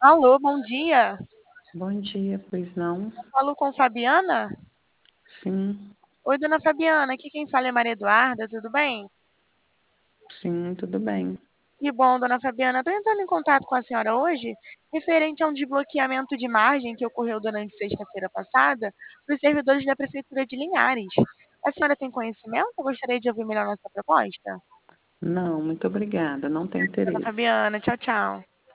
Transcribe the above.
Alô, bom dia. Bom dia, pois não? Falo com Fabiana? Sim, Oi, dona Fabiana, aqui quem fala é Maria Eduarda, tudo bem? sim, tudo bem. Que bom, dona Fabiana. Estou entrando em contato com a senhora hoje, referente a um desbloqueamento de margem que ocorreu durante sexta-feira passada para os servidores da Prefeitura de Linhares. A senhora tem conhecimento? Eu gostaria de ouvir melhor nossa proposta. Não, muito obrigada, não tem Dona interesse. Fabiana, tchau, tchau.